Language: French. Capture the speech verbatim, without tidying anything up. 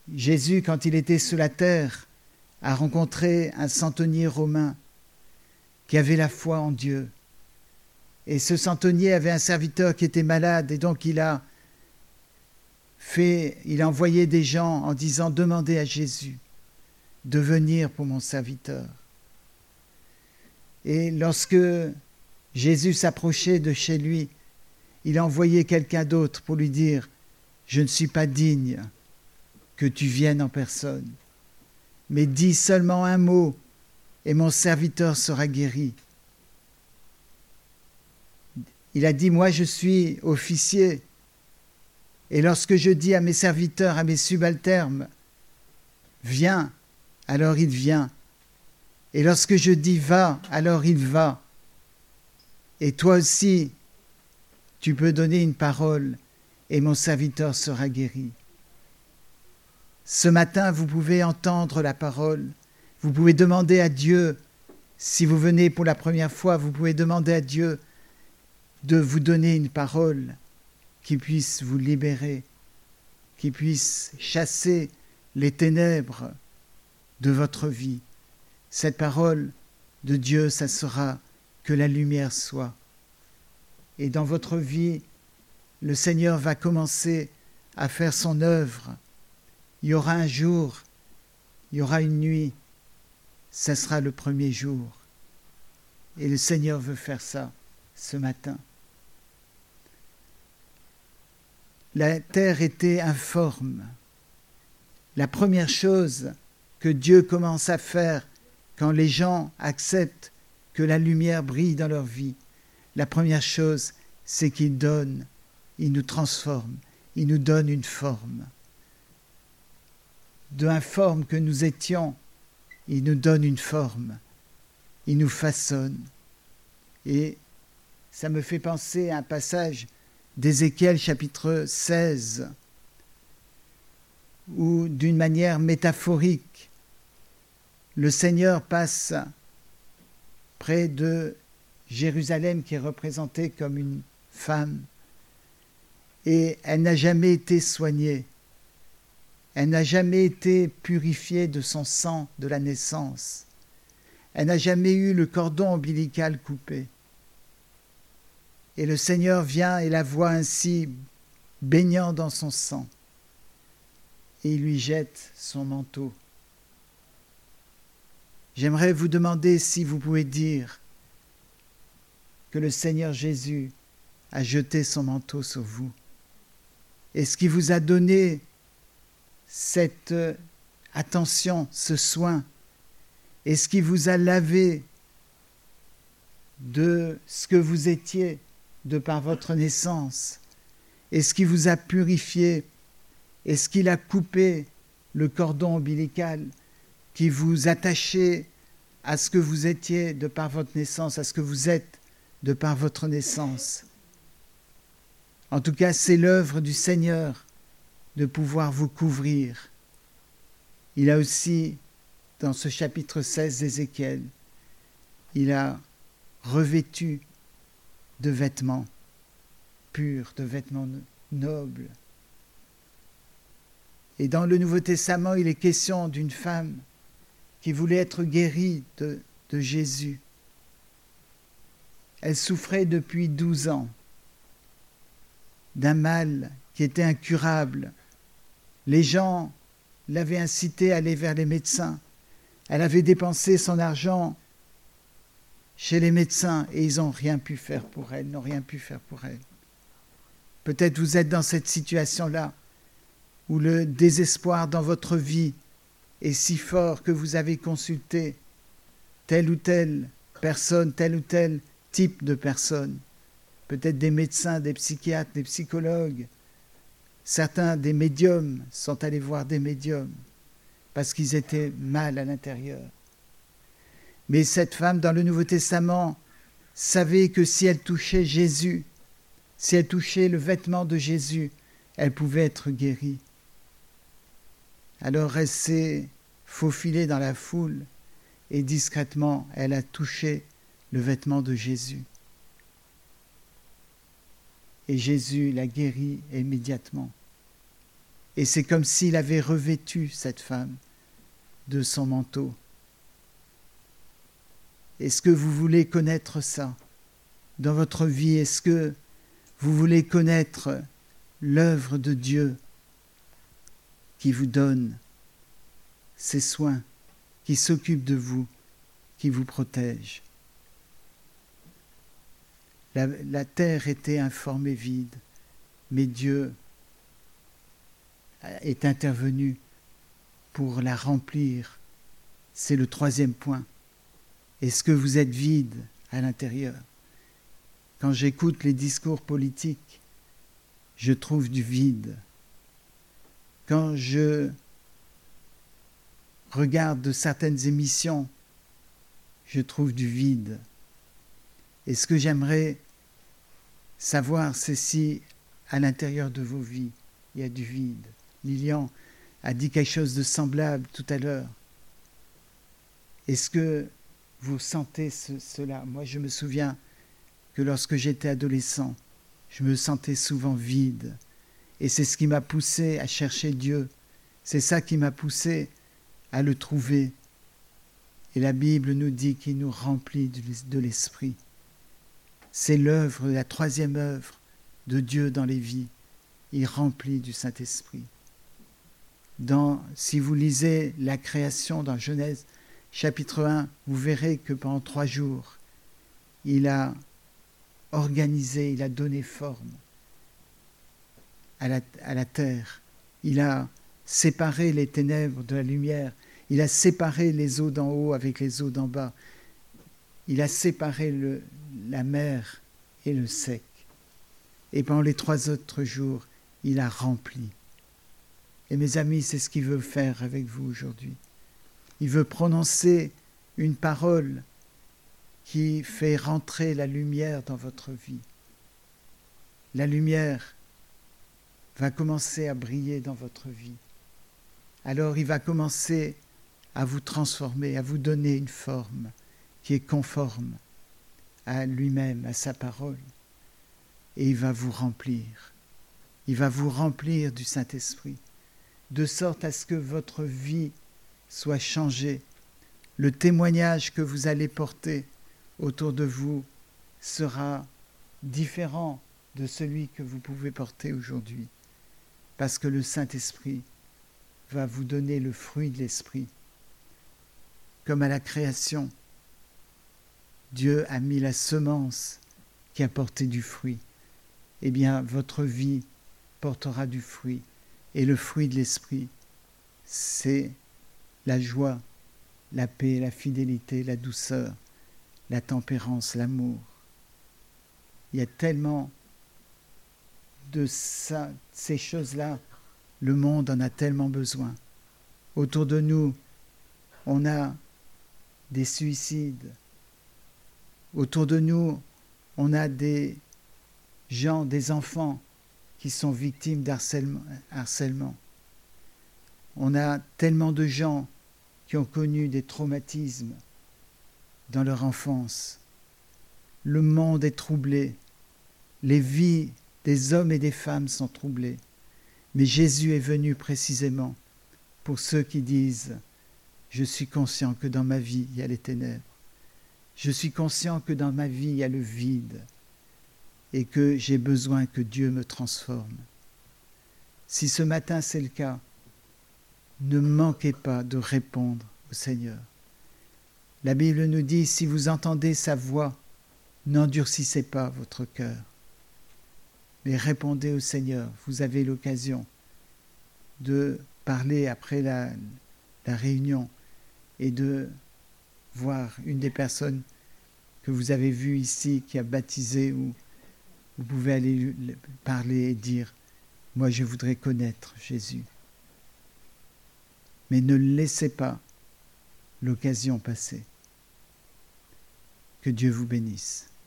Jésus, quand il était sur la terre, a rencontré un centenier romain qui avait la foi en Dieu. Et ce centenier avait un serviteur qui était malade, et donc il a fait, il a envoyé des gens en disant « Demandez à Jésus de venir pour mon serviteur ». Et lorsque Jésus s'approchait de chez lui, il a envoyé quelqu'un d'autre pour lui dire « Je ne suis pas digne que tu viennes en personne, mais dis seulement un mot et mon serviteur sera guéri. » Il a dit « Moi je suis officier et lorsque je dis à mes serviteurs, à mes subalternes, viens, alors il vient. Et lorsque je dis va, alors il va. Et toi aussi, tu peux donner une parole et mon serviteur sera guéri. » Ce matin, vous pouvez entendre la parole. Vous pouvez demander à Dieu, si vous venez pour la première fois, vous pouvez demander à Dieu de vous donner une parole qui puisse vous libérer, qui puisse chasser les ténèbres de votre vie. Cette parole de Dieu, ça sera que la lumière soit. Et dans votre vie, le Seigneur va commencer à faire son œuvre. Il y aura un jour, il y aura une nuit, ça sera le premier jour. Et le Seigneur veut faire ça ce matin. La terre était informe. La première chose que Dieu commence à faire quand les gens acceptent que la lumière brille dans leur vie, la première chose, c'est qu'il donne, il nous transforme, il nous donne une forme. De l'informe que nous étions, il nous donne une forme, il nous façonne. Et ça me fait penser à un passage d'Ézéchiel chapitre seize, où d'une manière métaphorique, le Seigneur passe près de Jérusalem qui est représentée comme une femme et elle n'a jamais été soignée. Elle n'a jamais été purifiée de son sang de la naissance. Elle n'a jamais eu le cordon ombilical coupé. Et le Seigneur vient et la voit ainsi baignant dans son sang. Et il lui jette son manteau. J'aimerais vous demander si vous pouvez dire que le Seigneur Jésus a jeté son manteau sur vous. Est-ce qu'il vous a donné cette attention, ce soin? Est-ce qu'il vous a lavé de ce que vous étiez de par votre naissance? Est-ce qu'il vous a purifié? Est-ce qu'il a coupé le cordon ombilical qui vous attachait à ce que vous étiez de par votre naissance, à ce que vous êtes de par votre naissance? En tout cas, c'est l'œuvre du Seigneur de pouvoir vous couvrir. Il a aussi, dans ce chapitre seize d'Ézéchiel, il a revêtu de vêtements purs, de vêtements nobles. Et dans le Nouveau Testament, il est question d'une femme qui voulait être guérie de, de Jésus. Elle souffrait depuis douze ans d'un mal qui était incurable. Les gens l'avaient incitée à aller vers les médecins. Elle avait dépensé son argent chez les médecins et ils n'ont rien pu faire pour elle, n'ont rien pu faire pour elle. Peut-être vous êtes dans cette situation-là où le désespoir dans votre vie est si fort que vous avez consulté telle ou telle personne, tel ou tel type de personne, peut-être des médecins, des psychiatres, des psychologues. Certains des médiums sont allés voir des médiums parce qu'ils étaient mal à l'intérieur. Mais cette femme dans le Nouveau Testament savait que si elle touchait Jésus, si elle touchait le vêtement de Jésus, elle pouvait être guérie. Alors elle s'est faufilée dans la foule et discrètement, elle a touché le vêtement de Jésus. Et Jésus l'a guérie immédiatement. Et c'est comme s'il avait revêtu cette femme de son manteau. Est-ce que vous voulez connaître ça dans votre vie? Est-ce que vous voulez connaître l'œuvre de Dieu qui vous donne ses soins, qui s'occupe de vous, qui vous protège? La, la terre était informe et vide, mais Dieu est intervenu pour la remplir. C'est le troisième point. Est-ce que vous êtes vide à l'intérieur? Quand j'écoute les discours politiques, je trouve du vide. Quand je regarde de certaines émissions, je trouve du vide. Et ce que j'aimerais savoir, c'est si à l'intérieur de vos vies, il y a du vide. Lilian a dit quelque chose de semblable tout à l'heure. Est-ce que vous sentez ce, cela? Moi, je me souviens que lorsque j'étais adolescent, je me sentais souvent vide. Et c'est ce qui m'a poussé à chercher Dieu. C'est ça qui m'a poussé à le trouver. Et la Bible nous dit qu'il nous remplit de l'Esprit. C'est l'œuvre, la troisième œuvre de Dieu dans les vies. Il remplit du Saint-Esprit. Dans, si vous lisez la création dans Genèse chapitre un, vous verrez que pendant trois jours, il a organisé, il a donné forme à la, à la terre. Il a séparé les ténèbres de la lumière. Il a séparé les eaux d'en haut avec les eaux d'en bas. Il a séparé le, la mer et le sec. Et pendant les trois autres jours, il a rempli. Et mes amis, c'est ce qu'il veut faire avec vous aujourd'hui. Il veut prononcer une parole qui fait rentrer la lumière dans votre vie. La lumière va commencer à briller dans votre vie. Alors il va commencer à vous transformer, à vous donner une forme qui est conforme à lui-même, à sa parole. Et il va vous remplir. Il va vous remplir du Saint-Esprit, de sorte à ce que votre vie soit changée. Le témoignage que vous allez porter autour de vous sera différent de celui que vous pouvez porter aujourd'hui, parce que le Saint-Esprit va vous donner le fruit de l'Esprit. Comme à la création, Dieu a mis la semence qui a porté du fruit. Eh bien, votre vie portera du fruit. Et le fruit de l'Esprit, c'est la joie, la paix, la fidélité, la douceur, la tempérance, l'amour. Il y a tellement de ça, ces choses-là, le monde en a tellement besoin. Autour de nous, on a des suicides. Autour de nous, on a des gens, des enfants qui sont victimes d'harcèlement. harcèlement. On a tellement de gens qui ont connu des traumatismes dans leur enfance. Le monde est troublé. Les vies des hommes et des femmes sont troublées. Mais Jésus est venu précisément pour ceux qui disent « Je suis conscient que dans ma vie, il y a les ténèbres. Je suis conscient que dans ma vie, il y a le vide et que j'ai besoin que Dieu me transforme. » Si ce matin c'est le cas, ne manquez pas de répondre au Seigneur. La Bible nous dit, si vous entendez sa voix, n'endurcissez pas votre cœur, mais répondez au Seigneur. Vous avez l'occasion de parler après la, la réunion et de voir une des personnes que vous avez vues ici qui a baptisé, ou vous pouvez aller parler et dire « Moi, je voudrais connaître Jésus ». Mais ne laissez pas l'occasion passer. Que Dieu vous bénisse.